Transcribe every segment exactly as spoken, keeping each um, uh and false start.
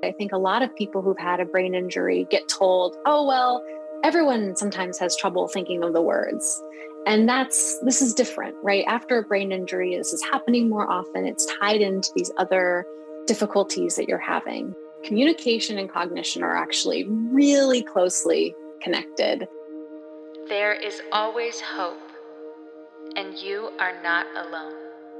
I think a lot of people who've had a brain injury get told, oh, well, everyone sometimes has trouble thinking of the words. And that's, this is different, right? After a brain injury, this is happening more often. It's tied into these other difficulties that you're having. Communication and cognition are actually really closely connected. There is always hope, and you are not alone.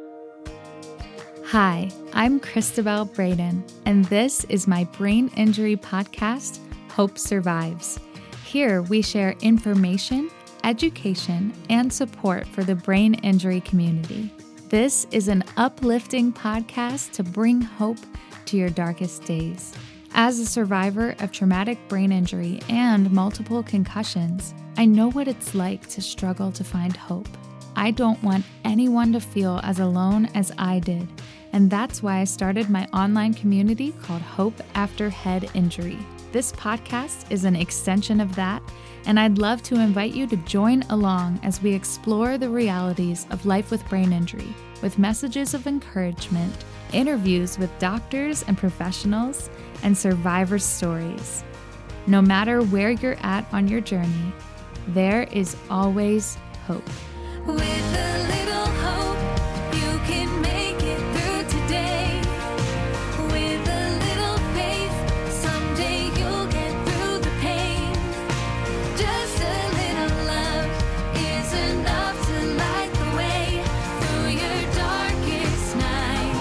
Hi, I'm Christabel Braden, and this is my brain injury podcast, Hope Survives. Here we share information, education, and support for the brain injury community. This is an uplifting podcast to bring hope to your darkest days. As a survivor of traumatic brain injury and multiple concussions, I know what it's like to struggle to find hope. I don't want anyone to feel as alone as I did, and that's why I started my online community called Hope After Head Injury. This podcast is an extension of that, and I'd love to invite you to join along as we explore the realities of life with brain injury, with messages of encouragement, interviews with doctors and professionals, and survivor stories. No matter where you're at on your journey, there is always hope. With a little hope, you can make it through today. With a little faith, someday you'll get through the pain. Just a little love is enough to light the way through your darkest night.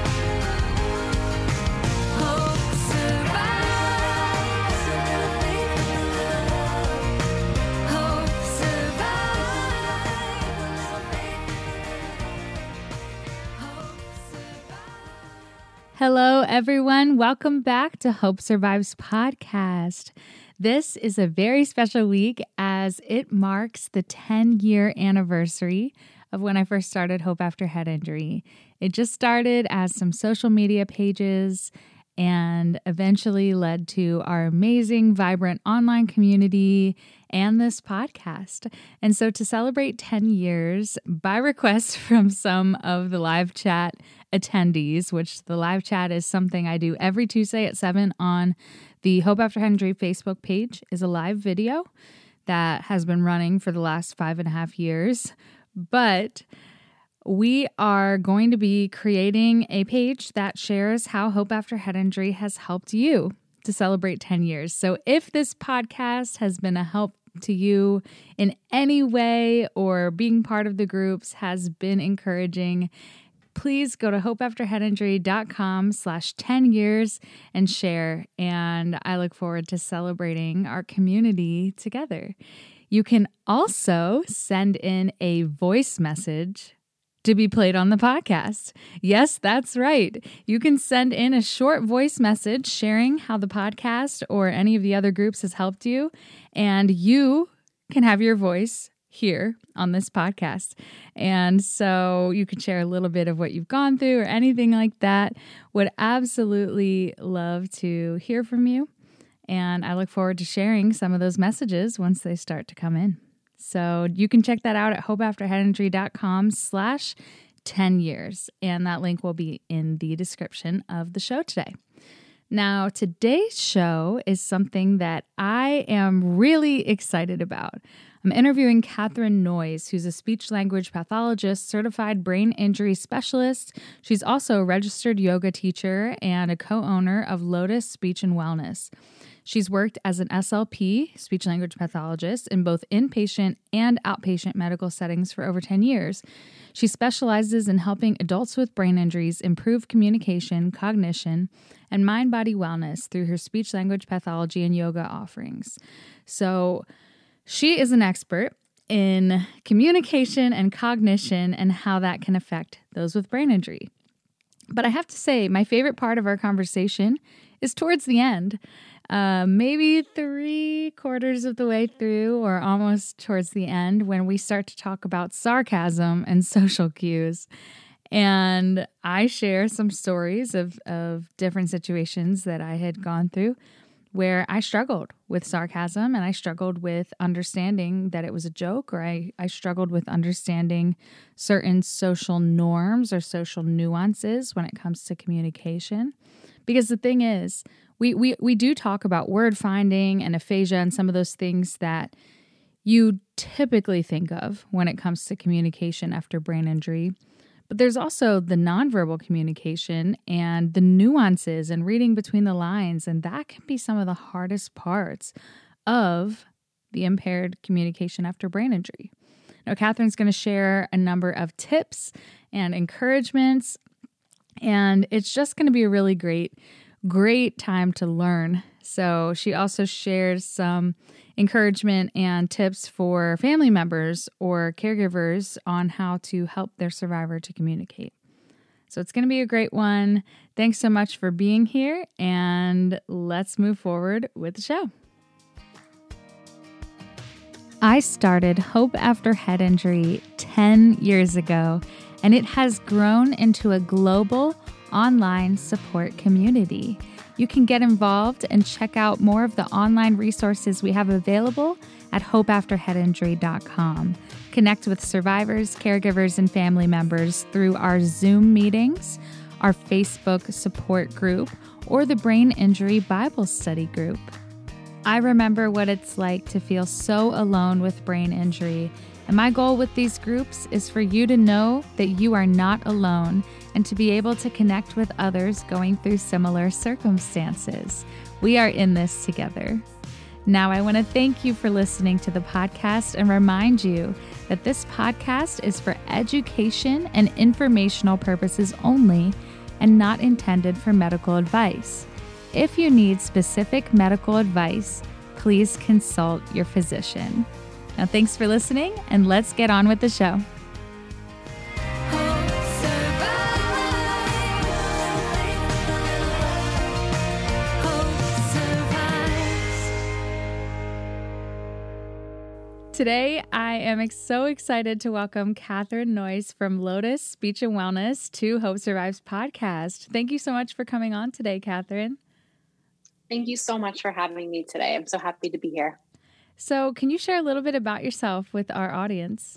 Hope survives. A little faith, a little love. Hope survives. Hello, everyone. Welcome back to Hope Survives podcast. This is a very special week as it marks the ten-year anniversary of when I first started Hope After Head Injury. It just started as some social media pages and eventually led to our amazing, vibrant online community and this podcast. And so to celebrate ten years, by request from some of the live chat attendees, which the live chat is something I do every Tuesday at seven on the Hope After Head Injury Facebook page, is a live video that has been running for the last five and a half years. But we are going to be creating a page that shares how Hope After Head Injury has helped you to celebrate ten years. So if this podcast has been a help to you in any way or being part of the groups has been encouraging, please go to hopeafterheadinjury.com slash 10 years and share. And I look forward to celebrating our community together. You can also send in a voice message to be played on the podcast. Yes, that's right. You can send in a short voice message sharing how the podcast or any of the other groups has helped you, and you can have your voice here on this podcast. And so you can share a little bit of what you've gone through or anything like that. Would absolutely love to hear from you. And I look forward to sharing some of those messages once they start to come in. So you can check that out at hopeafterheadinjury.com slash 10 years. And that link will be in the description of the show today. Now, today's show is something that I am really excited about. I'm interviewing Catherine Noyes, who's a speech-language pathologist, certified brain injury specialist. She's also a registered yoga teacher and a co-owner of Lotus Speech and Wellness. She's worked as an S L P, speech-language pathologist, in both inpatient and outpatient medical settings for over ten years. She specializes in helping adults with brain injuries improve communication, cognition, and mind-body wellness through her speech-language pathology and yoga offerings. So she is an expert in communication and cognition and how that can affect those with brain injury. But I have to say, my favorite part of our conversation is towards the end. Uh, maybe three quarters of the way through or almost towards the end when we start to talk about sarcasm and social cues. And I share some stories of, of different situations that I had gone through where I struggled with sarcasm and I struggled with understanding that it was a joke, or I, I struggled with understanding certain social norms or social nuances when it comes to communication. Because the thing is, we, we, we do talk about word finding and aphasia and some of those things that you typically think of when it comes to communication after brain injury. But there's also the nonverbal communication and the nuances and reading between the lines. And that can be some of the hardest parts of the impaired communication after brain injury. Now, Catherine's going to share a number of tips and encouragements, and it's just going to be a really great, great time to learn. So she also shares some encouragement and tips for family members or caregivers on how to help their survivor to communicate. So it's going to be a great one. Thanks so much for being here, and let's move forward with the show. I started Hope After Head Injury ten years ago, and it has grown into a global online support community. You can get involved and check out more of the online resources we have available at hope after head injury dot com. Connect with survivors, caregivers, and family members through our Zoom meetings, our Facebook support group, or the Brain Injury Bible Study group. I remember what it's like to feel so alone with brain injury, and my goal with these groups is for you to know that you are not alone and to be able to connect with others going through similar circumstances. We are in this together. Now, I want to thank you for listening to the podcast and remind you that this podcast is for education and informational purposes only and not intended for medical advice. If you need specific medical advice, please consult your physician. Now, thanks for listening, and let's get on with the show. Hope survives. Hope survives. Today, I am so excited to welcome Catherine Noyes from Lotus Speech and Wellness to Hope Survives podcast. Thank you so much for coming on today, Catherine. Thank you so much for having me today. I'm so happy to be here. So can you share a little bit about yourself with our audience?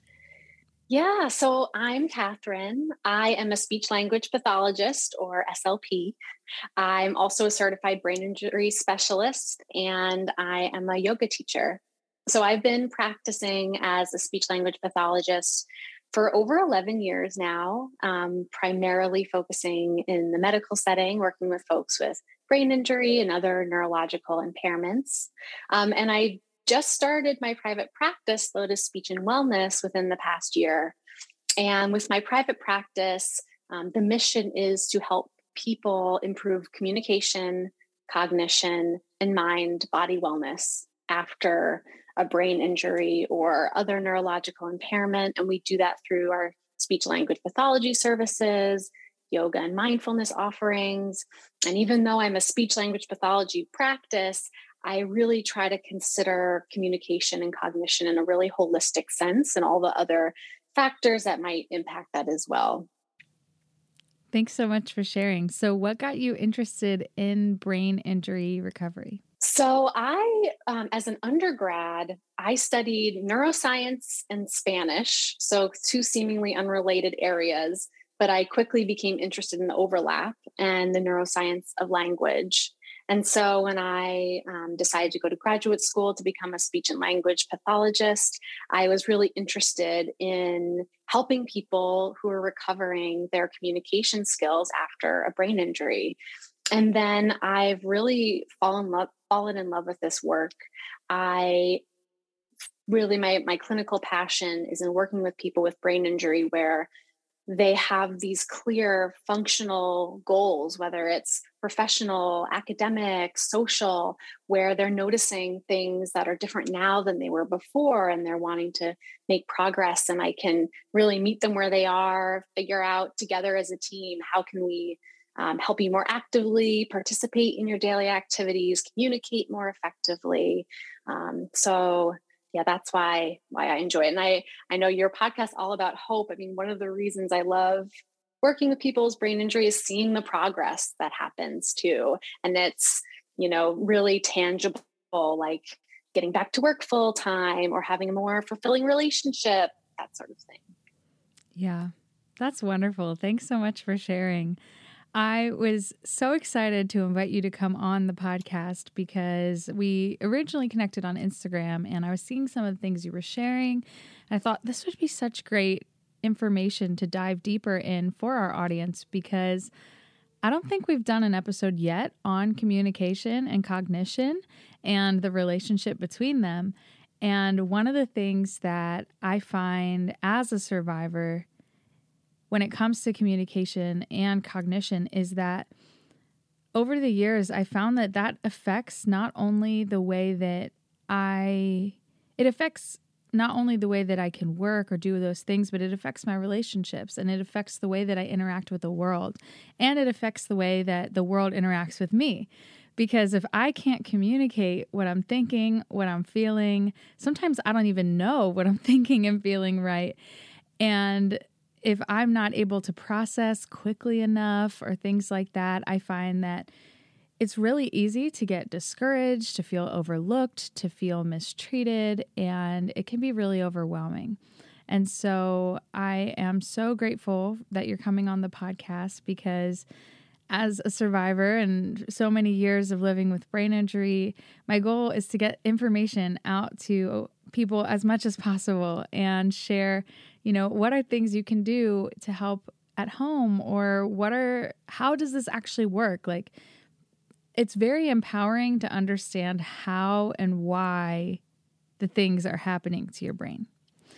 Yeah, so I'm Catherine. I am a speech language pathologist, or S L P. I'm also a certified brain injury specialist, and I am a yoga teacher. So I've been practicing as a speech language pathologist for over eleven years now, um, primarily focusing in the medical setting, working with folks with brain injury and other neurological impairments. Um, and I just started my private practice, Lotus Speech and Wellness, within the past year. And with my private practice, um, the mission is to help people improve communication, cognition, and mind-body wellness after a brain injury or other neurological impairment. And we do that through our speech language pathology services, yoga and mindfulness offerings. And even though I'm a speech language pathology practice, I really try to consider communication and cognition in a really holistic sense and all the other factors that might impact that as well. Thanks so much for sharing. So what got you interested in brain injury recovery? So I, um, as an undergrad, I studied neuroscience and Spanish, so two seemingly unrelated areas, but I quickly became interested in the overlap and the neuroscience of language. And so when I um, decided to go to graduate school to become a speech and language pathologist, I was really interested in helping people who are recovering their communication skills after a brain injury. And then I've really fallen, love, fallen in love with this work. I really, my, my clinical passion is in working with people with brain injury where they have these clear functional goals, whether it's professional, academic, social, where they're noticing things that are different now than they were before, and they're wanting to make progress. And I can really meet them where they are, figure out together as a team, how can we um, help you more actively participate in your daily activities, communicate more effectively. Um, so Yeah, that's why why I enjoy it. And I, I know your podcast all about hope. I mean, one of the reasons I love working with people with brain injury is seeing the progress that happens too. And it's, you know, really tangible, like getting back to work full time or having a more fulfilling relationship, that sort of thing. Yeah, that's wonderful. Thanks so much for sharing. I was so excited to invite you to come on the podcast because we originally connected on Instagram and I was seeing some of the things you were sharing. And I thought this would be such great information to dive deeper in for our audience because I don't think we've done an episode yet on communication and cognition and the relationship between them. And one of the things that I find as a survivor when it comes to communication and cognition is that over the years, I found that that affects not only the way that I, it affects not only the way that I can work or do those things, but it affects my relationships and it affects the way that I interact with the world. And it affects the way that the world interacts with me. Because if I can't communicate what I'm thinking, what I'm feeling, sometimes I don't even know what I'm thinking and feeling right. And if I'm not able to process quickly enough or things like that, I find that it's really easy to get discouraged, to feel overlooked, to feel mistreated, and it can be really overwhelming. And so I am so grateful that you're coming on the podcast because as a survivor and so many years of living with brain injury, my goal is to get information out to people as much as possible and share, you know, what are things you can do to help at home or what are, how does this actually work? Like, it's very empowering to understand how and why the things are happening to your brain.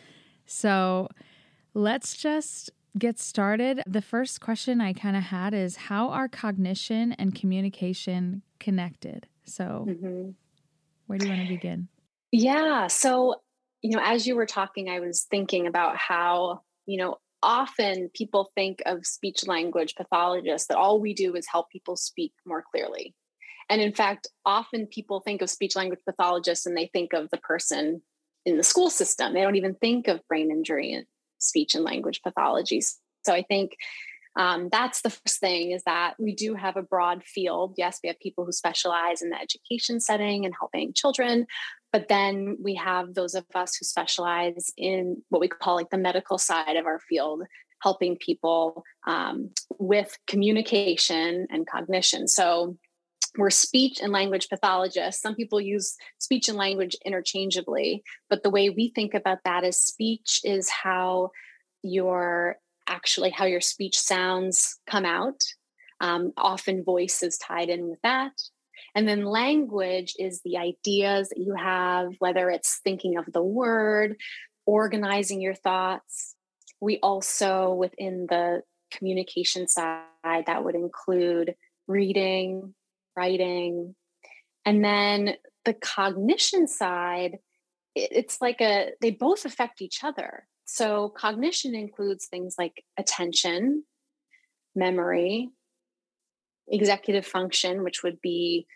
So let's just get started. The first question I kind of had is how are cognition and communication connected? So mm-hmm. Where do you want to begin? Yeah. So, you know, as you were talking, I was thinking about how, you know, often people think of speech language pathologists that all we do is help people speak more clearly. And in fact, often people think of speech language pathologists and they think of the person in the school system. They don't even think of brain injury and speech and language pathologies. So I think um, that's the first thing is that we do have a broad field. Yes, we have people who specialize in the education setting and helping children, but then we have those of us who specialize in what we call like the medical side of our field, helping people um, with communication and cognition. So we're speech and language pathologists. Some people use speech and language interchangeably, but the way we think about that is speech is how your actually how your speech sounds come out. Um, often voice is tied in with that. And then language is the ideas that you have, whether it's thinking of the word, organizing your thoughts. We also, within the communication side, that would include reading, writing. And then the cognition side, it's like a, they both affect each other. So cognition includes things like attention, memory, executive function, which would be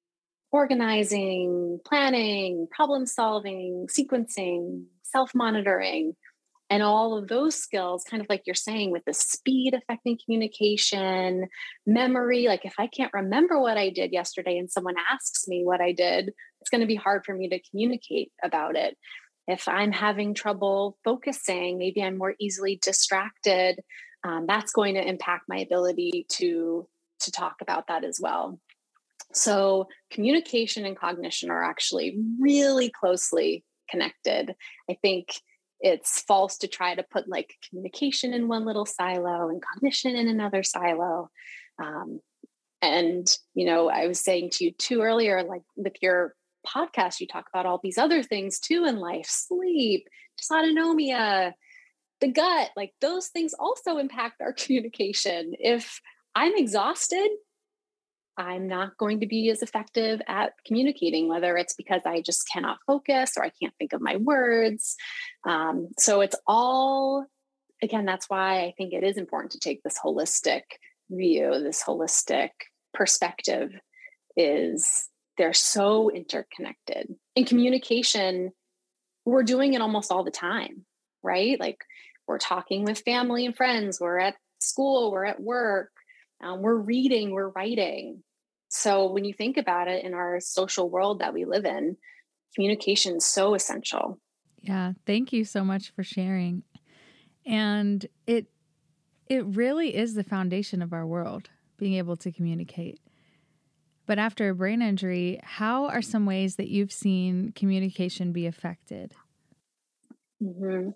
organizing, planning, problem solving, sequencing, self-monitoring. And all of those skills, kind of like you're saying, with the speed affecting communication, memory, like if I can't remember what I did yesterday and someone asks me what I did, it's going to be hard for me to communicate about it. If I'm having trouble focusing, maybe I'm more easily distracted, um, that's going to impact my ability to, to talk about that as well. So communication and cognition are actually really closely connected. I think it's false to try to put like communication in one little silo and cognition in another silo. Um, and, you know, I was saying to you too earlier, like with your podcast, you talk about all these other things too in life, sleep, dysautonomia, the gut, like those things also impact our communication. If I'm exhausted, I'm not going to be as effective at communicating, whether it's because I just cannot focus or I can't think of my words. Um, so it's all, again, that's why I think it is important to take this holistic view, this holistic perspective is they're so interconnected. In communication, we're doing it almost all the time, right? Like we're talking with family and friends, we're at school, we're at work, um, we're reading, we're writing. So when you think about it in our social world that we live in, communication is so essential. Yeah, thank you so much for sharing. And it it really is the foundation of our world being able to communicate. But after a brain injury, how are some ways that you've seen communication be affected? Mm-hmm.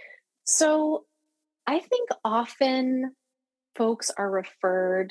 So I think often folks are referred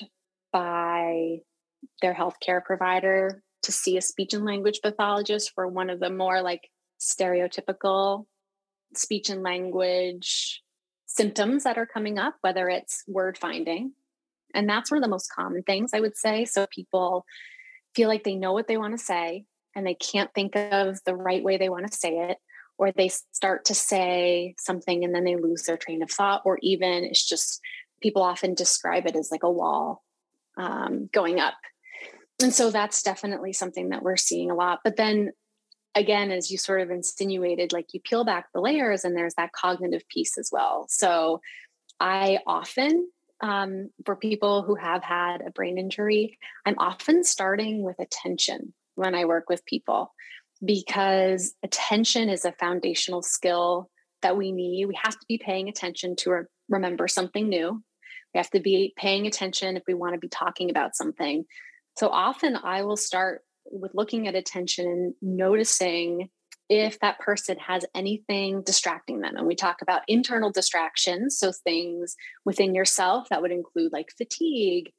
by their healthcare provider to see a speech and language pathologist for one of the more like stereotypical speech and language symptoms that are coming up, whether it's word finding. And that's one of the most common things I would say. So people feel like they know what they want to say and they can't think of the right way they want to say it, or they start to say something and then they lose their train of thought, or even it's just, people often describe it as like a wall um, going up. And so that's definitely something that we're seeing a lot. But then again, as you sort of insinuated, like you peel back the layers and there's that cognitive piece as well. So I often, um, for people who have had a brain injury, I'm often starting with attention when I work with people, because attention is a foundational skill that we need. We have to be paying attention to re- remember something new. We have to be paying attention if we want to be talking about something. So often I will start with looking at attention and noticing if that person has anything distracting them. And we talk about internal distractions. So things within yourself that would include like fatigue,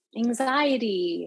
anxiety,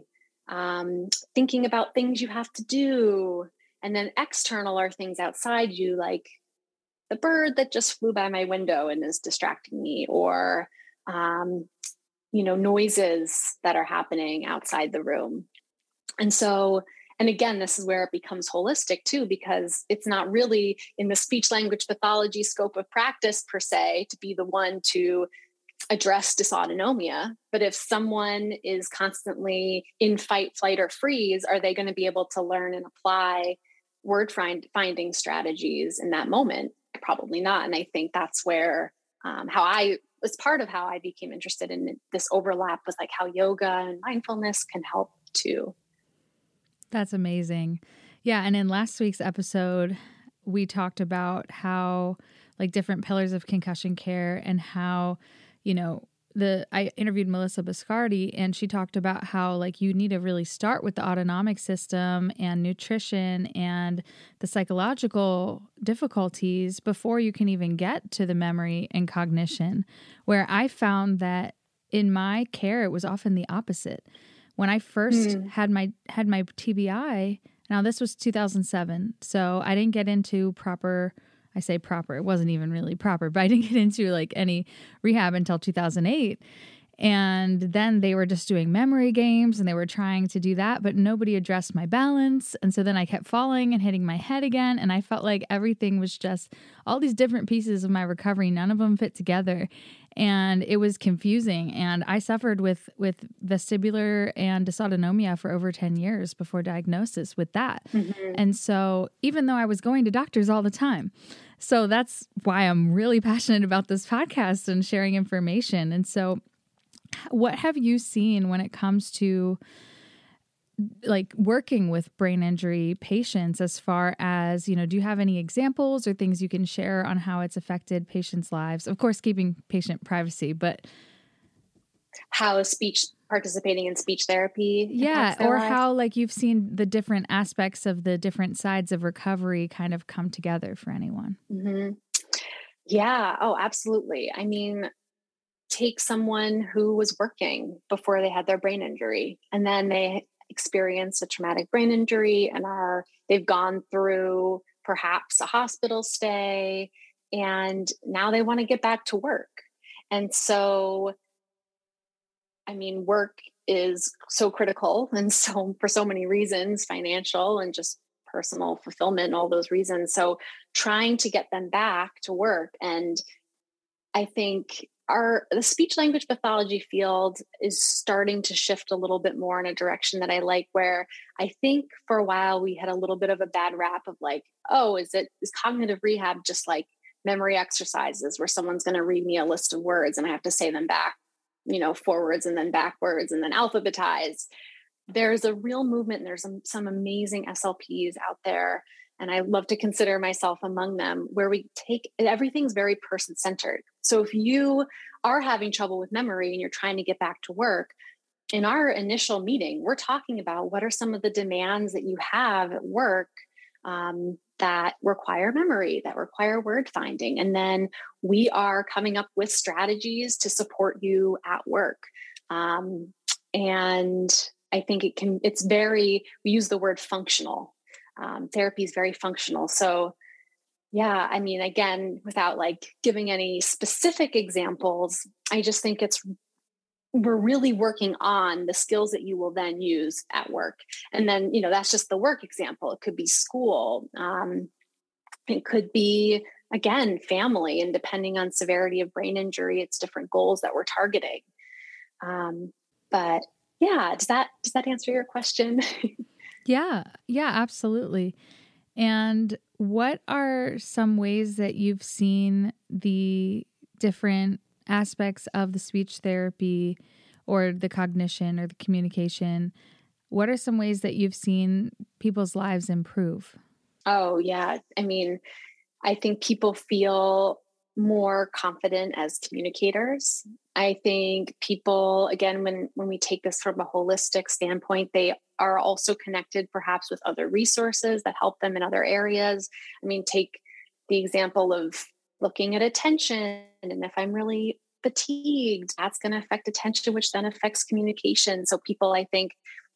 um, thinking about things you have to do. And then external are things outside you, like the bird that just flew by my window and is distracting me, or, um, you know, noises that are happening outside the room. And so, and again, this is where it becomes holistic too, because it's not really in the speech language pathology scope of practice per se to be the one to address dysautonomia. But if someone is constantly in fight, flight, or freeze, are they going to be able to learn and apply word find, finding strategies in that moment? Probably not. And I think that's where um, how I was part of how I became interested in this overlap with like how yoga and mindfulness can help too. That's amazing. Yeah. And in last week's episode, we talked about how like different pillars of concussion care and how, you know, the, I interviewed Melissa Biscardi and she talked about how like you need to really start with the autonomic system and nutrition and the psychological difficulties before you can even get to the memory and cognition, where I found that in my care, it was often the opposite. When I first mm. had my had my T B I, now this was two thousand seven, so I didn't get into proper, I say proper, it wasn't even really proper, but I didn't get into like any rehab until two thousand eight. And then they were just doing memory games and they were trying to do that, but nobody addressed my balance. And so then I kept falling and hitting my head again. And I felt like everything was just all these different pieces of my recovery. None of them fit together. And it was confusing. And I suffered with, with vestibular and dysautonomia for over ten years before diagnosis with that. Mm-hmm. And so even though I was going to doctors all the time, so that's why I'm really passionate about this podcast and sharing information. And so what have you seen when it comes to like working with brain injury patients, as far as, you know, do you have any examples or things you can share on how it's affected patients' lives? Of course, keeping patient privacy, but how speech participating in speech therapy. Yeah. Or life? how like you've seen the different aspects of the different sides of recovery kind of come together for anyone. Mm-hmm. Yeah. Oh, absolutely. I mean, take someone who was working before they had their brain injury, and then they experienced a traumatic brain injury and are, they've gone through perhaps a hospital stay, and now they want to get back to work. And so, I mean, work is so critical and so for so many reasons, financial and just personal fulfillment, all those reasons. So trying to get them back to work. And I think Our the speech language pathology field is starting to shift a little bit more in a direction that I like, where I think for a while we had a little bit of a bad rap of like, oh, is it is cognitive rehab just like memory exercises where someone's going to read me a list of words and I have to say them back, you know, forwards and then backwards and then alphabetize. There's a real movement and there's some, some amazing S L Ps out there. And I love to consider myself among them, where we take everything's very person-centered. So if you are having trouble with memory and you're trying to get back to work, in our initial meeting, we're talking about what are some of the demands that you have at work um, that require memory, that require word finding. And then we are coming up with strategies to support you at work. Um, and I think it can, it's very, we use the word functional. Um, therapy is very functional. So yeah, I mean, again, without like giving any specific examples, I just think it's, we're really working on the skills that you will then use at work. And then, you know, that's just the work example. It could be school. Um, it could be, again, family, and depending on severity of brain injury, it's different goals that we're targeting. Um, but yeah, does that, does that answer your question? Yeah, yeah, absolutely. And what are some ways that you've seen the different aspects of the speech therapy or the cognition or the communication? What are some ways that you've seen people's lives improve? Oh, yeah. I mean, I think people feel more confident as communicators. I think people, again, when, when we take this from a holistic standpoint, they are also connected perhaps with other resources that help them in other areas. I mean, take the example of looking at attention. And if I'm really fatigued, that's going to affect attention, which then affects communication. So people, I think,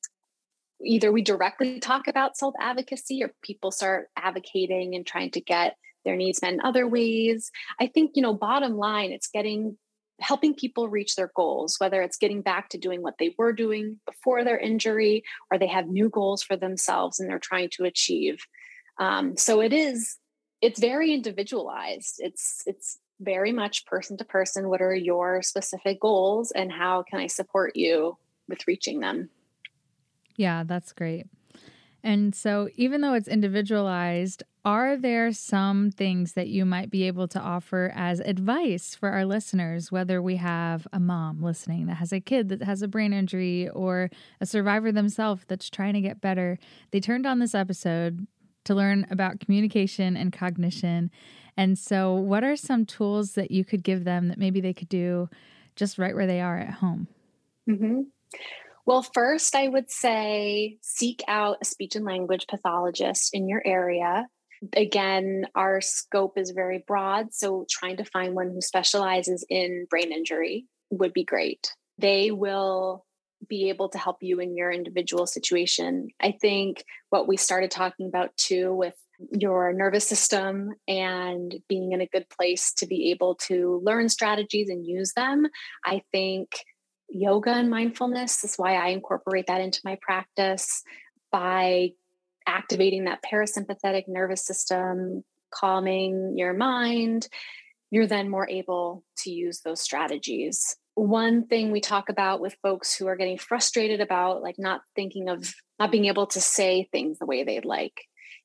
either we directly talk about self-advocacy or people start advocating and trying to get their needs met in other ways. I think, you know, bottom line, it's getting, helping people reach their goals, whether it's getting back to doing what they were doing before their injury, or they have new goals for themselves and they're trying to achieve. Um, so it is, it's very individualized. It's, it's very much person to person. What are your specific goals and how can I support you with reaching them? Yeah, that's great. And so even though it's individualized, are there some things that you might be able to offer as advice for our listeners, whether we have a mom listening that has a kid that has a brain injury or a survivor themselves that's trying to get better? They turned on this episode to learn about communication and cognition. And so what are some tools that you could give them that maybe they could do just right where they are at home? Mm-hmm. Well, first, I would say seek out a speech and language pathologist in your area. Again, our scope is very broad, so trying to find one who specializes in brain injury would be great. They will be able to help you in your individual situation. I think what we started talking about too with your nervous system and being in a good place to be able to learn strategies and use them, I think yoga and mindfulness is why I incorporate that into my practice. By activating that parasympathetic nervous system, calming your mind, you're then more able to use those strategies. One thing we talk about with folks who are getting frustrated about like not thinking of, not being able to say things the way they'd like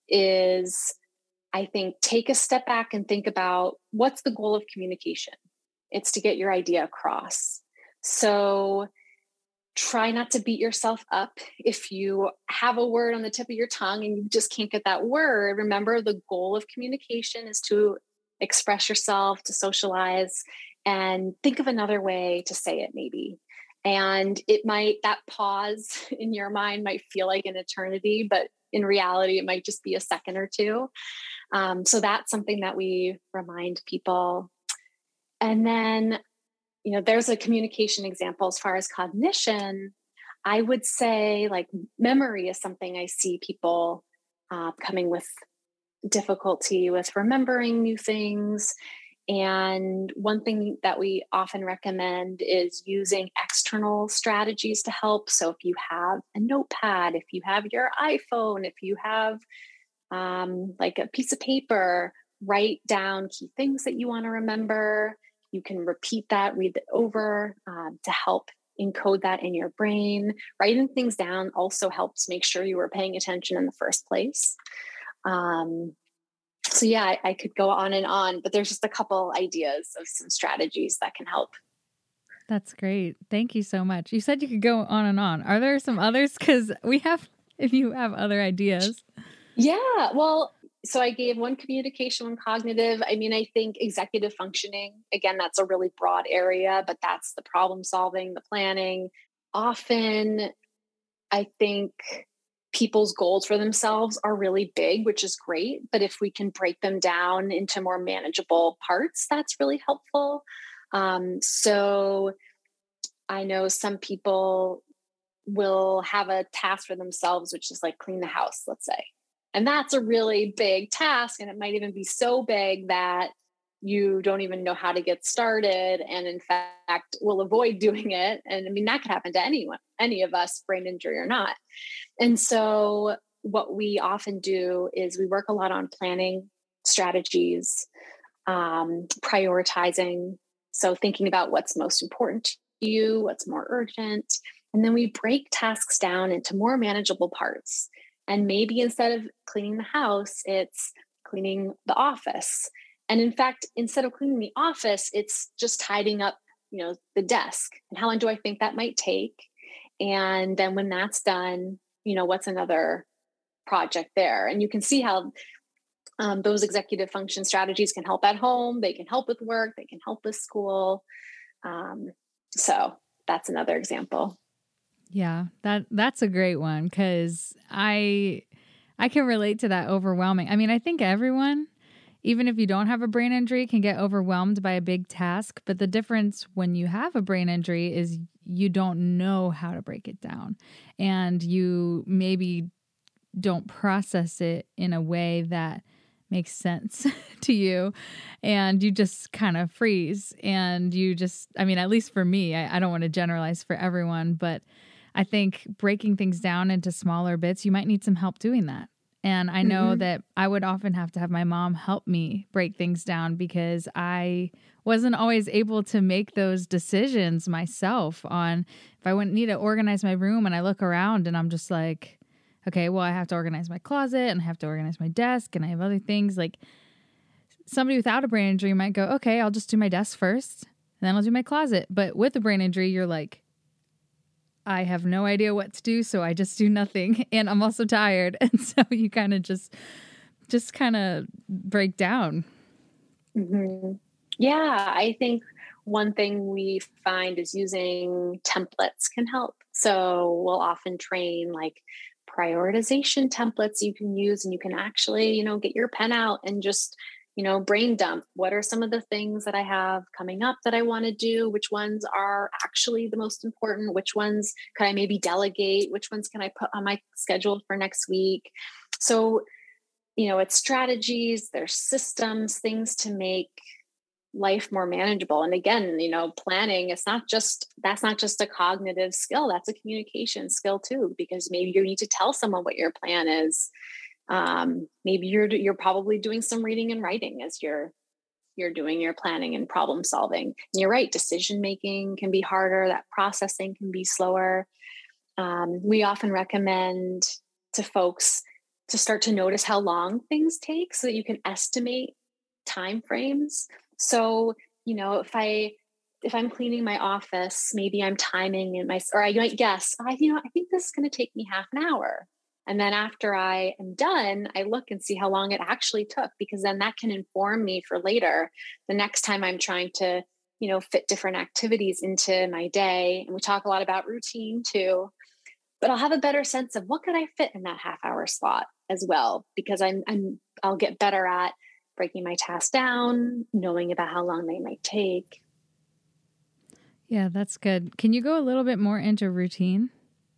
is, I think, take a step back and think about what's the goal of communication. It's to get your idea across. So try not to beat yourself up. If you have a word on the tip of your tongue and you just can't get that word, remember the goal of communication is to express yourself, to socialize, and think of another way to say it maybe. And it might, that pause in your mind might feel like an eternity, but in reality, it might just be a second or two. Um, so that's something that we remind people. And then you know, there's a communication example as far as cognition. I would say like memory is something I see people uh, coming with difficulty with remembering new things. And one thing that we often recommend is using external strategies to help. So if you have a notepad, if you have your iPhone, if you have um, like a piece of paper, write down key things that you want to remember. You can repeat that, read it over um, to help encode that in your brain. Writing things down also helps make sure you were paying attention in the first place. Um, so yeah, I, I could go on and on, but there's just a couple ideas of some strategies that can help. That's great. Thank you so much. You said you could go on and on. Are there some others? Because we have, if you have other ideas. Yeah, well, so I gave one communication, one cognitive. I mean, I think executive functioning, again, that's a really broad area, but that's the problem solving, the planning. often I think people's goals for themselves are really big, which is great. But if we can break them down into more manageable parts, that's really helpful. Um, so I know some people will have a task for themselves, which is like clean the house, let's say. And that's a really big task. And it might even be so big that you don't even know how to get started. And in fact, will avoid doing it. And I mean, that could happen to anyone, any of us, brain injury or not. And so what we often do is we work a lot on planning strategies, um, prioritizing. So thinking about what's most important to you, what's more urgent. And then we break tasks down into more manageable parts. And maybe instead of cleaning the house, it's cleaning the office. And in fact, instead of cleaning the office, it's just tidying up, you know, the desk. And how long do I think that might take? And then when that's done, you know, what's another project there? And you can see how um, those executive function strategies can help at home. They can help with work. They can help with school. Um, so that's another example. Yeah, that that's a great one because I I can relate to that overwhelming. I mean, I think everyone, even if you don't have a brain injury, can get overwhelmed by a big task. But the difference when you have a brain injury is you don't know how to break it down. And you maybe don't process it in a way that makes sense to you. And you just kind of freeze. And you just, I mean, at least for me, I, I don't want to generalize for everyone, but I think breaking things down into smaller bits, you might need some help doing that. And I know mm-hmm. that I would often have to have my mom help me break things down because I wasn't always able to make those decisions myself on if I wouldn't need to organize my room and I look around and I'm just like, okay, well, I have to organize my closet and I have to organize my desk and I have other things. Like somebody without a brain injury might go, okay, I'll just do my desk first and then I'll do my closet. But with a brain injury, you're like, I have no idea what to do, so I just do nothing. And I'm also tired. And so you kind of just, just kind of break down. Mm-hmm. Yeah, I think one thing we find is using templates can help. So we'll often train like prioritization templates you can use, and you can actually, you know, get your pen out and just, you know, brain dump. What are some of the things that I have coming up that I want to do? Which ones are actually the most important? Which ones can I maybe delegate? Which ones can I put on my schedule for next week? So, you know, it's strategies, there's systems, things to make life more manageable. And again, you know, planning, it's not just, that's not just a cognitive skill, that's a communication skill too, because maybe you need to tell someone what your plan is. Um, maybe you're, you're probably doing some reading and writing as you're, you're doing your planning and problem solving. And you're right. Decision-making can be harder. That processing can be slower. Um, we often recommend to folks to start to notice how long things take so that you can estimate time frames. So, you know, if I, if I'm cleaning my office, maybe I'm timing in my, or I might guess, I, you know, I think this is going to take me half an hour. And then after I am done, I look and see how long it actually took, because then that can inform me for later. The next time I'm trying to, you know, fit different activities into my day. And we talk a lot about routine too, but I'll have a better sense of what could I fit in that half hour slot as well, because I'm, I'm, I'll get better at breaking my tasks down, knowing about how long they might take. Yeah, that's good. Can you go a little bit more into routine?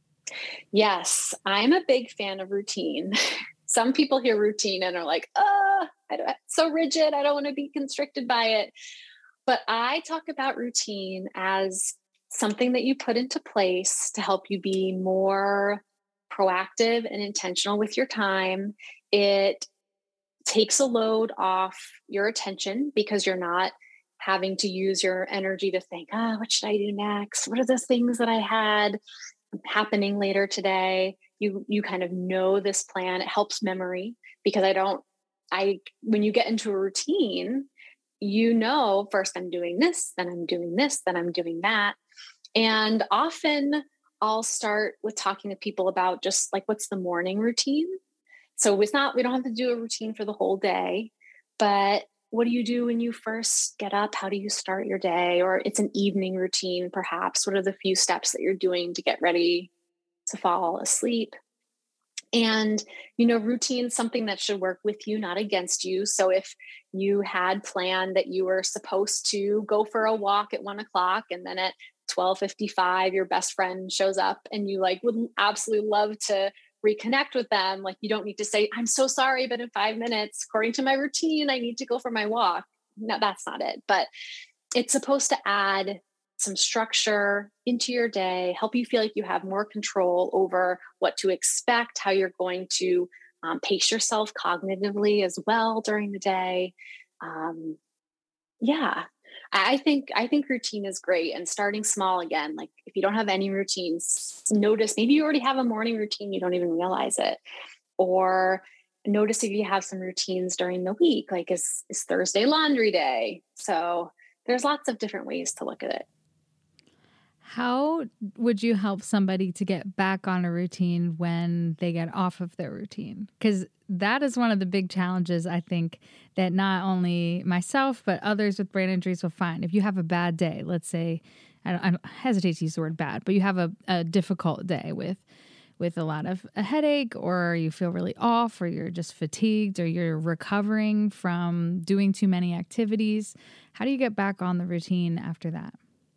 Yes, I'm a big fan of routine. Some people hear routine and are like, oh, I don't, it's so rigid. I don't want to be constricted by it. But I talk about routine as something that you put into place to help you be more proactive and intentional with your time. It takes a load off your attention because you're not having to use your energy to think, ah, oh, what should I do next? What are the things that I had happening later today? You, you kind of know this plan. It helps memory because I don't, I, when you get into a routine, you know, first I'm doing this, then I'm doing this, then I'm doing that. And often I'll start with talking to people about just like, what's the morning routine? So it's not, we don't have to do a routine for the whole day, but what do you do when you first get up? How do you start your day? Or it's an evening routine, perhaps. What are the few steps that you're doing to get ready to fall asleep? And, you know, routine is something that should work with you, not against you. So if you had planned that you were supposed to go for a walk at one o'clock and then at twelve fifty-five, your best friend shows up and you like would absolutely love to reconnect with them. Like, you don't need to say, I'm so sorry, but in five minutes, according to my routine, I need to go for my walk. No, that's not it. But it's supposed to add some structure into your day, help you feel like you have more control over what to expect, how you're going to um, pace yourself cognitively as well during the day. Um, yeah, I think I think routine is great, and starting small again. Like if you don't have any routines, notice maybe you already have a morning routine, you don't even realize it, or notice if you have some routines during the week. Like is is Thursday laundry day? So there's lots of different ways to look at it. How would you help somebody to get back on a routine when they get off of their routine? Because that is one of the big challenges, I think, that not only myself, but others with brain injuries will find. If you have a bad day, let's say, I, don't, I don't hesitate to use the word bad, but you have a, a difficult day with with a lot of a headache, or you feel really off, or you're just fatigued, or you're recovering from doing too many activities. How do you get back on the routine after that?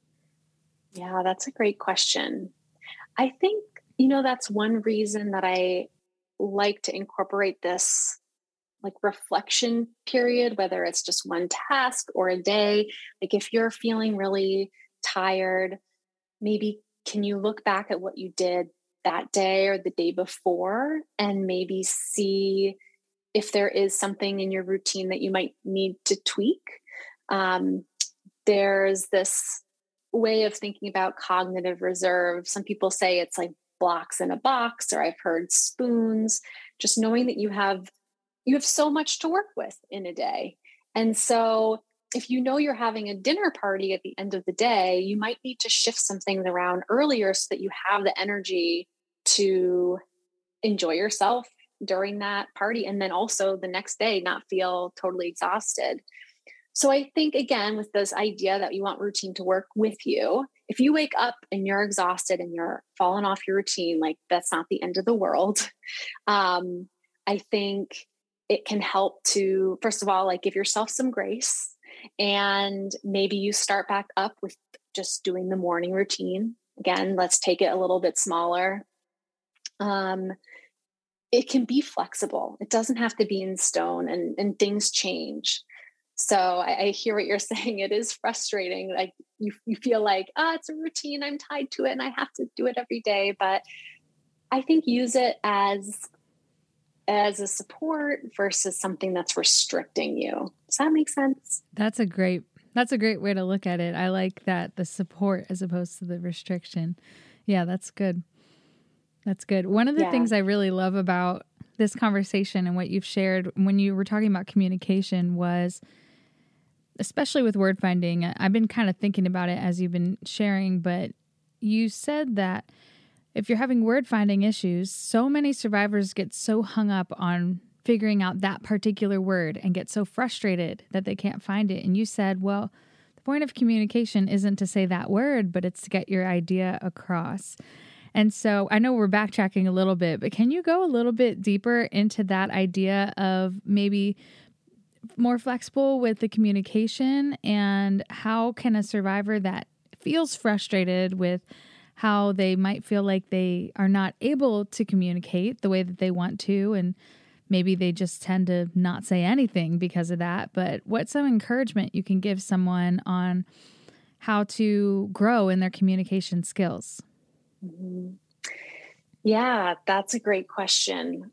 Yeah, that's a great question. I think, you know, that's one reason that I like to incorporate this like reflection period, whether it's just one task or a day. Like if you're feeling really tired, maybe can you look back at what you did that day or the day before and maybe see if there is something in your routine that you might need to tweak. Um, there's this way of thinking about cognitive reserve. Some people say it's like blocks in a box, or I've heard spoons, just knowing that you have you have so much to work with in a day. And so if you know you're having a dinner party at the end of the day, you might need to shift some things around earlier so that you have the energy to enjoy yourself during that party, and then also the next day not feel totally exhausted. So I think, again, with this idea that you want routine to work with you, if you wake up and you're exhausted and you're falling off your routine, like that's not the end of the world. Um, I think it can help to, first of all, like give yourself some grace, and maybe you start back up with just doing the morning routine. Again, let's take it a little bit smaller. Um, it can be flexible. It doesn't have to be in stone, and, and things change. So I, I hear what you're saying. It is frustrating. Like you, you feel like, ah, oh, it's a routine. I'm tied to it and I have to do it every day. But I think use it as, as a support versus something that's restricting you. Does that make sense? That's a great, that's a great way to look at it. I like that, the support as opposed to the restriction. Yeah, that's good. That's good. One of the Yeah. things I really love about this conversation and what you've shared when you were talking about communication was, especially with word finding, I've been kind of thinking about it as you've been sharing, but you said that if you're having word finding issues, so many survivors get so hung up on figuring out that particular word and get so frustrated that they can't find it. And you said, well, the point of communication isn't to say that word, but it's to get your idea across. And so I know we're backtracking a little bit, but can you go a little bit deeper into that idea of maybe more flexible with the communication, and how can a survivor that feels frustrated with how they might feel like they are not able to communicate the way that they want to, and maybe they just tend to not say anything because of that, but what's some encouragement you can give someone on how to grow in their communication skills? Mm-hmm. Yeah, that's a great question.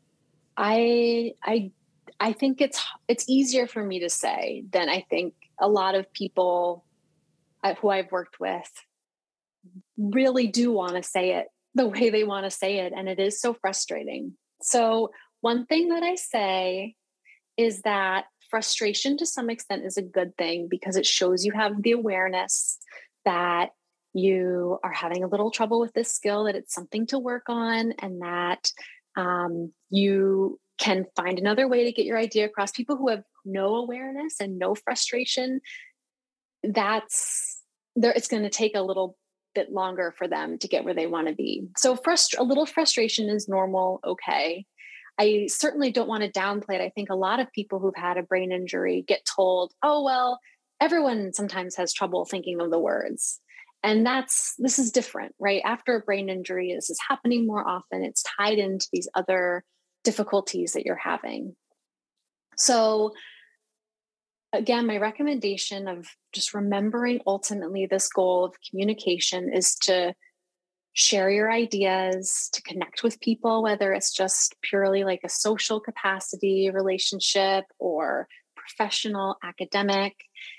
I, I, I think it's, it's easier for me to say than I think a lot of people who I've worked with really do want to say it the way they want to say it. And it is so frustrating. So one thing that I say is that frustration to some extent is a good thing, because it shows you have the awareness that you are having a little trouble with this skill, that it's something to work on, and that um, you can find another way to get your idea across. People who have no awareness and no frustration, that's there. It's going to take a little bit longer for them to get where they want to be. So frust- a little frustration is normal. Okay. I certainly don't want to downplay it. I think a lot of people who've had a brain injury get told, oh, well, everyone sometimes has trouble thinking of the words. And that's, this is different, right? After a brain injury, this is happening more often. It's tied into these other difficulties that you're having. So again, my recommendation of just remembering ultimately this goal of communication is to share your ideas, to connect with people, whether it's just purely like a social capacity relationship or professional, academic,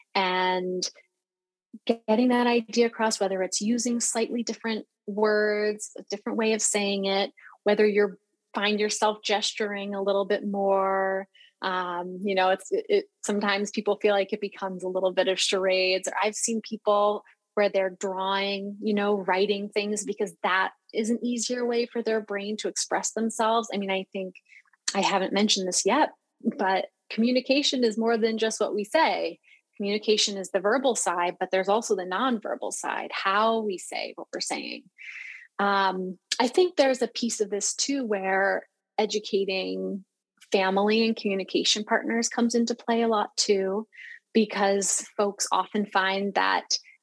and getting that idea across, whether it's using slightly different words, a different way of saying it, whether you find yourself gesturing a little bit more. Um, you know, it's it, it, sometimes people feel like it becomes a little bit of charades, or I've seen people where they're drawing, you know, writing things because that is an easier way for their brain to express themselves. I mean, I think I haven't mentioned this yet, but communication is more than just what we say. Communication is the verbal side, but there's also the nonverbal side, how we say what we're saying. Um, I think there's a piece of this too, where educating family and communication partners comes into play a lot too, because folks often find that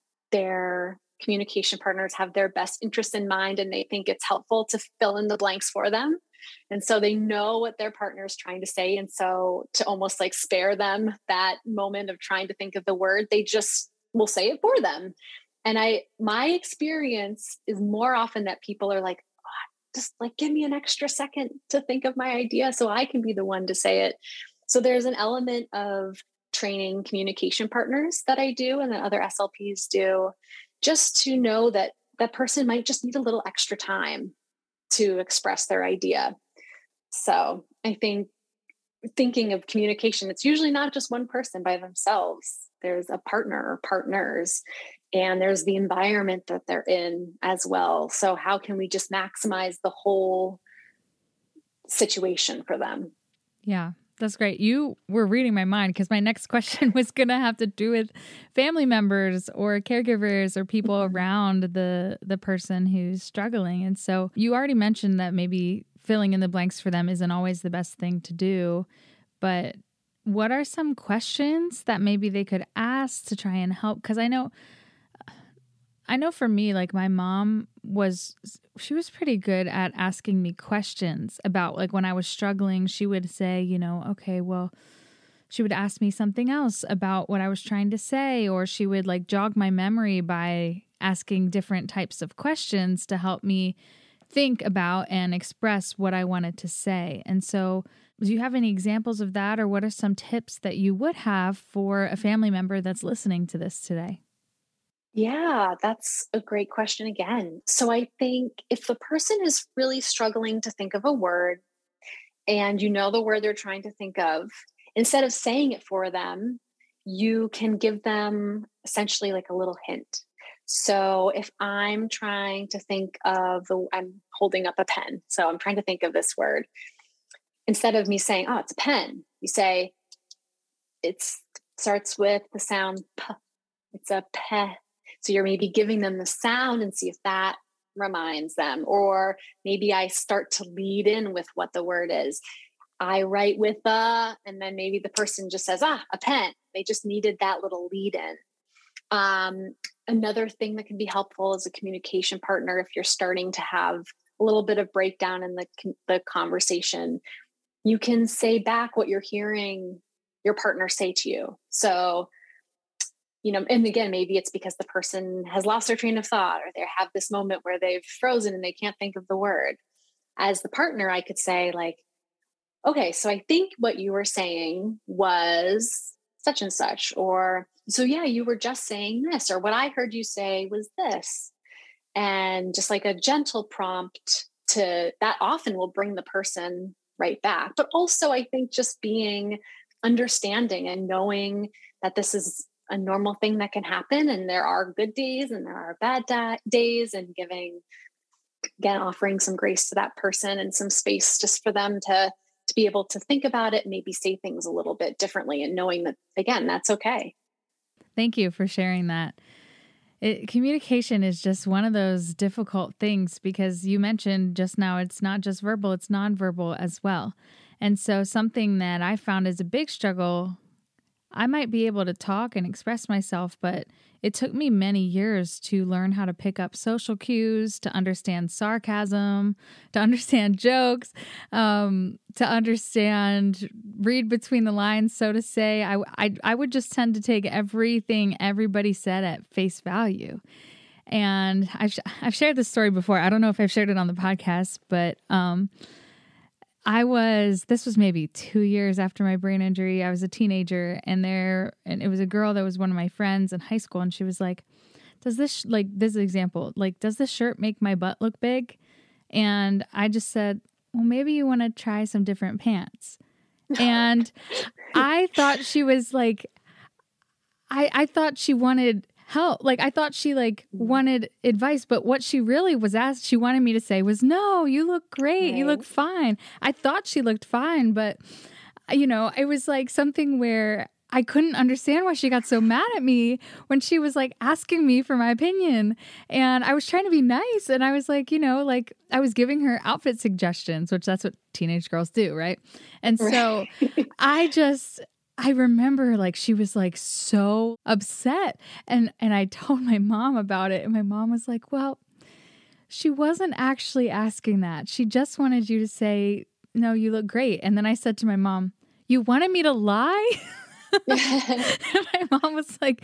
their communication partners have their best interests in mind, and they think it's helpful to fill in the blanks for them. And so they know what their partner is trying to say. And so to almost like spare them that moment of trying to think of the word, they just will say it for them. And I, my experience is more often that people are like, oh, just like, give me an extra second to think of my idea so I can be the one to say it. So there's an element of training communication partners that I do and that other S L Ps do, just to know that that person might just need a little extra time to express their idea. So I think thinking of communication, it's usually not just one person by themselves. There's a partner or partners, and there's the environment that they're in as well. So how can we just maximize the whole situation for them? Yeah, that's great. You were reading my mind, because my next question was going to have to do with family members or caregivers or people around the the person who's struggling. And so you already mentioned that maybe filling in the blanks for them isn't always the best thing to do. But what are some questions that maybe they could ask to try and help? Because I know, I know for me, like my mom was, she was pretty good at asking me questions about, like, when I was struggling, she would say, you know, okay, well, she would ask me something else about what I was trying to say, or she would like jog my memory by asking different types of questions to help me think about and express what I wanted to say. And so do you have any examples of that, or what are some tips that you would have for a family member that's listening to this today? Yeah, that's a great question again. So I think if the person is really struggling to think of a word, and you know the word they're trying to think of, instead of saying it for them, you can give them essentially like a little hint. So if I'm trying to think of the, I'm holding up a pen. So I'm trying to think of this word. Instead of me saying, oh, it's a pen, you say, it starts with the sound p. It's a pe. So you're maybe giving them the sound and see if that reminds them. Or maybe I start to lead in with what the word is. I write with a, and then maybe the person just says, ah, a pen. They just needed that little lead in. Um, another thing that can be helpful as a communication partner, if you're starting to have a little bit of breakdown in the, the conversation, you can say back what you're hearing your partner say to you. So, you know, and again, maybe it's because the person has lost their train of thought, or they have this moment where they've frozen and they can't think of the word. As the partner, I could say like, okay, so I think what you were saying was such and such, or so yeah, you were just saying this, or what I heard you say was this. And just like a gentle prompt to that often will bring the person right back. But also I think just being understanding and knowing that this is a normal thing that can happen, and there are good days and there are bad da- days, and giving, again, offering some grace to that person and some space just for them to, to be able to think about it, maybe say things a little bit differently, and knowing that, again, that's okay. Thank you for sharing that. It, communication is just one of those difficult things because you mentioned just now, it's not just verbal, it's nonverbal as well. And so something that I found is a big struggle, I might be able to talk and express myself, but it took me many years to learn how to pick up social cues, to understand sarcasm, to understand jokes, um, to understand, read between the lines, so to say. I, I, I would just tend to take everything everybody said at face value. And I've, I've shared this story before. I don't know if I've shared it on the podcast, but um, I was, this was maybe two years after my brain injury. I was a teenager and there, and it was a girl that was one of my friends in high school. And she was like, does this, like, this example, like, does this shirt make my butt look big? And I just said, well, maybe you want to try some different pants. And I thought she was like, I, I thought she wanted help. Like, I thought she like wanted advice, but what she really was asked, she wanted me to say was, no, you look great. Right. You look fine. I thought she looked fine, but you know, it was like something where I couldn't understand why she got so mad at me when she was like asking me for my opinion. And I was trying to be nice. And I was like, you know, like I was giving her outfit suggestions, which that's what teenage girls do. Right. And so right. I just, I remember like she was like so upset and, and I told my mom about it and my mom was like, well, she wasn't actually asking that. She just wanted you to say, no, you look great. And then I said to my mom, you wanted me to lie? And my mom was like,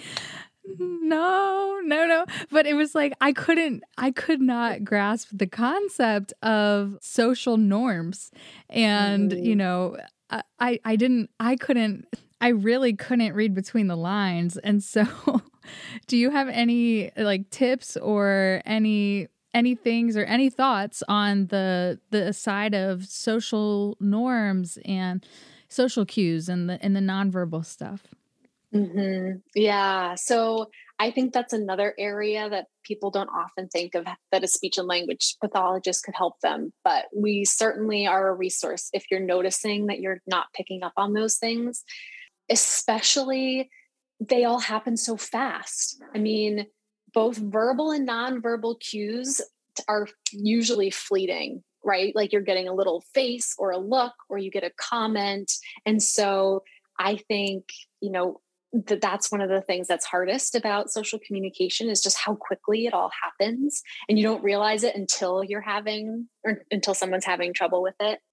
no, no, no. But it was like, I couldn't, I could not grasp the concept of social norms. And, mm. you know, I, I didn't, I couldn't, I really couldn't read between the lines. And so do you have any like tips or any, any things or any thoughts on the, the side of social norms and social cues and the, and the nonverbal stuff? Mm-hmm. Yeah. So I think that's another area that people don't often think of, that a speech and language pathologist could help them. But we certainly are a resource if you're noticing that you're not picking up on those things, especially they all happen so fast. I mean, both verbal and nonverbal cues are usually fleeting, right? Like you're getting a little face or a look, or you get a comment. And so I think, you know, that that's one of the things that's hardest about social communication is just how quickly it all happens. And you don't realize it until you're having, or until someone's having trouble with it.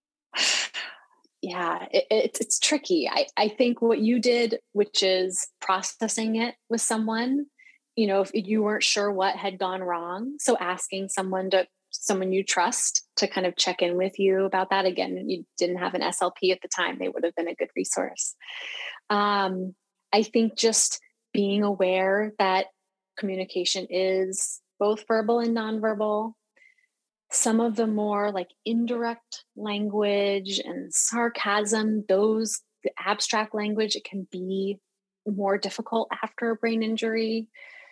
Yeah, it, it, it's tricky. I, I think what you did, which is processing it with someone, you know, if you weren't sure what had gone wrong. So asking someone to, someone you trust to kind of check in with you about that. Again, you didn't have an S L P at the time. They would have been a good resource. Um, I think just being aware that communication is both verbal and nonverbal. Some of the more like indirect language and sarcasm, those the abstract language, it can be more difficult after a brain injury.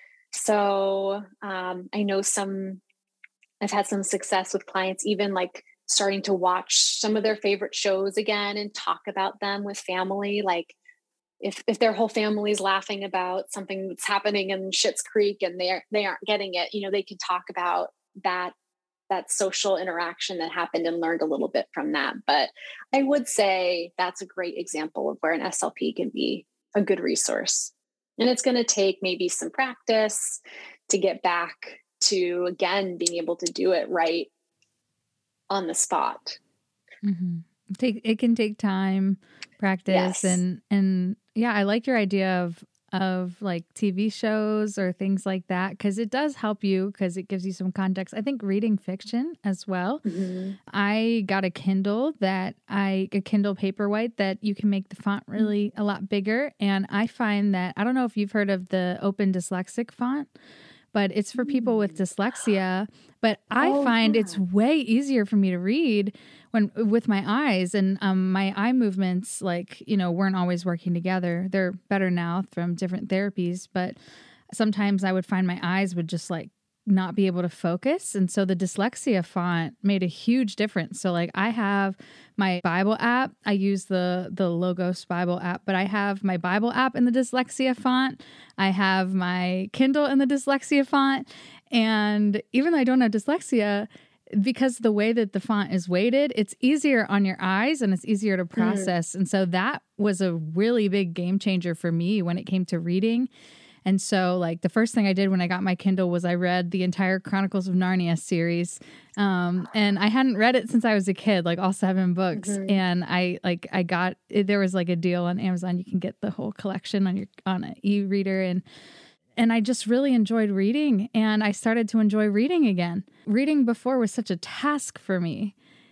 So um, I know some, I've had some success with clients, even like starting to watch some of their favorite shows again and talk about them with family. Like if if their whole family's laughing about something that's happening in Schitt's Creek and they are, they aren't getting it, you know, they can talk about that, that social interaction that happened and learned a little bit from that. But I would say that's a great example of where an S L P can be a good resource. And it's going to take maybe some practice to get back to, again, being able to do it right on the spot. Mm-hmm. Take, it can take time, practice, yes. and, and yeah, I like your idea of, of like T V shows or things like that, because it does help you because it gives you some context. I think reading fiction as well. Mm-hmm. I got a Kindle that I, a Kindle Paperwhite that you can make the font really a lot bigger. And I find that, I don't know if you've heard of the Open Dyslexic font, but it's for people with dyslexia. But I oh, find yeah. it's way easier for me to read when with my eyes, and um, my eye movements, like, you know, weren't always working together. They're better now from different therapies, but sometimes I would find my eyes would just like not be able to focus. And so the dyslexia font made a huge difference. So like I have my Bible app. I use the, the Logos Bible app, but I have my Bible app in the dyslexia font. I have my Kindle in the dyslexia font. And even though I don't have dyslexia, because the way that the font is weighted, it's easier on your eyes and it's easier to process. Mm. And so that was a really big game changer for me when it came to reading. And so like the first thing I did when I got my Kindle was I read the entire Chronicles of Narnia series. Um, and I hadn't read it since I was a kid, like all seven books. Mm-hmm. And I like, I got, there was like a deal on Amazon. You can get the whole collection on your, on an e-reader. And, and I just really enjoyed reading, and I started to enjoy reading again. Reading before was such a task for me.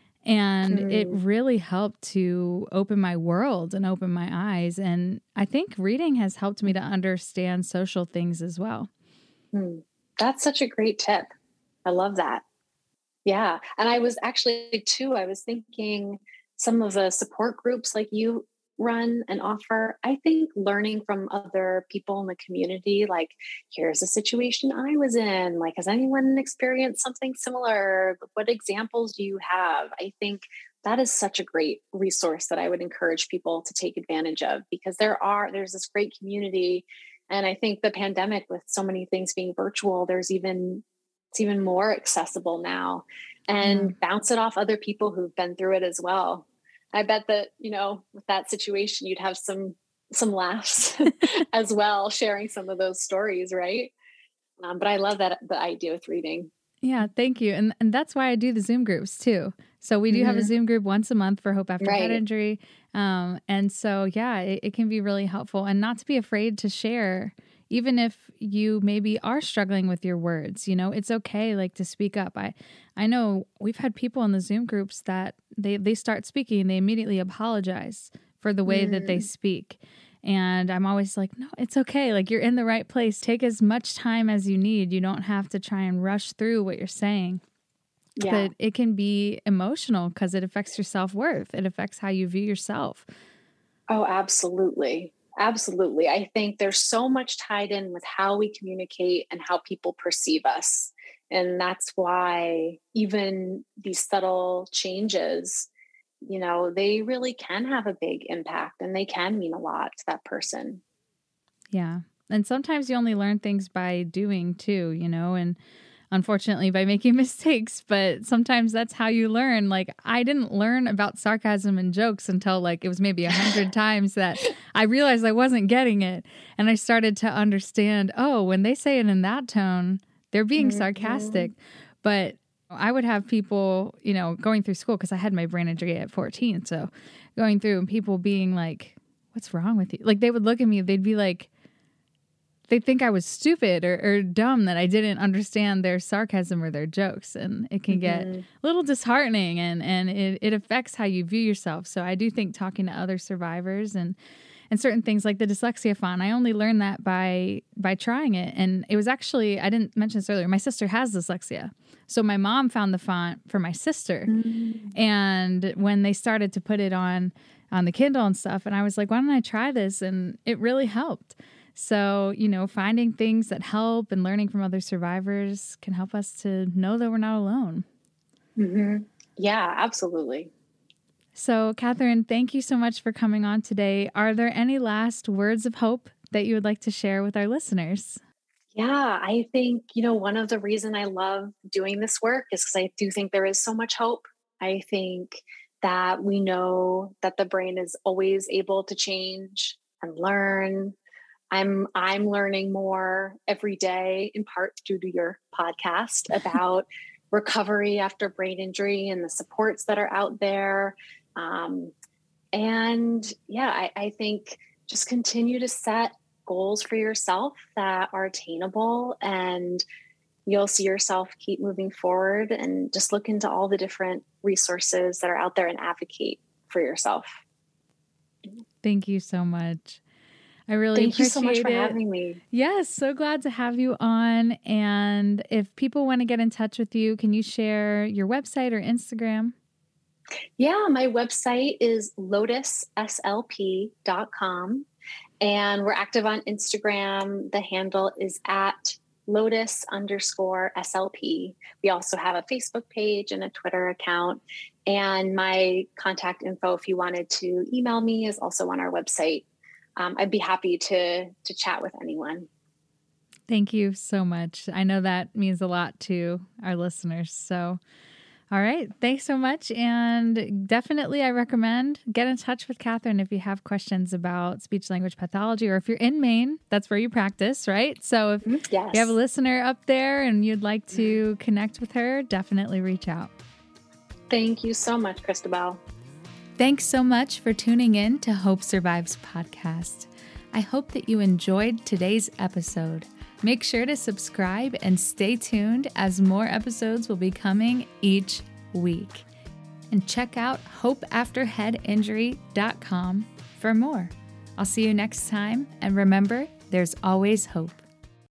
And mm. it really helped to open my world and open my eyes. And I think reading has helped me to understand social things as well. Mm. That's such a great tip. I love that. Yeah. And I was actually too, I was thinking some of the support groups like you run and offer, I think learning from other people in the community, like, here's a situation I was in, like, has anyone experienced something similar? What examples do you have? I think that is such a great resource that I would encourage people to take advantage of, because there are, there's this great community. And I think the pandemic, with so many things being virtual, there's even, it's even more accessible now, and mm. bounce it off other people who've been through it as well. I bet that, you know, with that situation, you'd have some, some laughs as well, sharing some of those stories. Right. Um, but I love that, the idea with reading. Yeah. Thank you. And and that's why I do the Zoom groups too. So we do mm-hmm. have a Zoom group once a month for Hope After right. Head Injury. Um, and so, yeah, it, it can be really helpful, and not to be afraid to share, even if you maybe are struggling with your words. You know, it's okay, like, to speak up. I, I know we've had people in the Zoom groups that they, they start speaking and they immediately apologize for the way mm. that they speak. And I'm always like, no, it's okay. Like, you're in the right place. Take as much time as you need. You don't have to try and rush through what you're saying. Yeah. But it can be emotional because it affects your self-worth. It affects how you view yourself. Oh, absolutely. Absolutely. I think there's so much tied in with how we communicate and how people perceive us. And that's why even these subtle changes, you know, they really can have a big impact, and they can mean a lot to that person. Yeah. And sometimes you only learn things by doing too, you know, and unfortunately by making mistakes, but sometimes that's how you learn. Like, I didn't learn about sarcasm and jokes until like it was maybe a hundred times that I realized I wasn't getting it. And I started to understand, oh, when they say it in that tone, they're being mm-hmm. sarcastic. But I would have people, you know, going through school, because I had my brain injury at fourteen. So going through and people being like, what's wrong with you? Like, they would look at me, they'd be like, they think I was stupid or, or dumb, that I didn't understand their sarcasm or their jokes. And it can get mm-hmm. a little disheartening, and, and it, it affects how you view yourself. So I do think talking to other survivors and, and certain things like the dyslexia font, I only learned that by, by trying it. And it was actually, I didn't mention this earlier, my sister has dyslexia. So my mom found the font for my sister. Mm-hmm. And when they started to put it on, on the Kindle and stuff, and I was like, why don't I try this? And it really helped. So, you know, finding things that help and learning from other survivors can help us to know that we're not alone. Mm-hmm. Yeah, absolutely. So, Catherine, thank you so much for coming on today. Are there any last words of hope that you would like to share with our listeners? Yeah, I think, you know, one of the reasons I love doing this work is because I do think there is so much hope. I think that we know that the brain is always able to change and learn. I'm I'm learning more every day, in part due to your podcast, about recovery after brain injury and the supports that are out there. Um, and yeah, I, I think just continue to set goals for yourself that are attainable, and you'll see yourself keep moving forward, and just look into all the different resources that are out there and advocate for yourself. Thank you so much. I really Thank appreciate you so much for it. having me. Yes, so glad to have you on. And if people want to get in touch with you, can you share your website or Instagram? Yeah, my website is lotus s l p dot com, and we're active on Instagram. The handle is at Lotus underscore S L P. We also have a Facebook page and a Twitter account. And my contact info, if you wanted to email me, is also on our website. Um, I'd be happy to to chat with anyone. Thank you so much. I know that means a lot to our listeners. So, all right. Thanks so much. And definitely I recommend get in touch with Catherine if you have questions about speech language pathology, or if you're in Maine, that's where you practice, right? So if Yes. you have a listener up there and you'd like to connect with her, definitely reach out. Thank you so much, Christabel. Thanks so much for tuning in to Hope Survives podcast. I hope that you enjoyed today's episode. Make sure to subscribe and stay tuned, as more episodes will be coming each week. And check out hope after head injury dot com for more. I'll see you next time, and remember, there's always hope.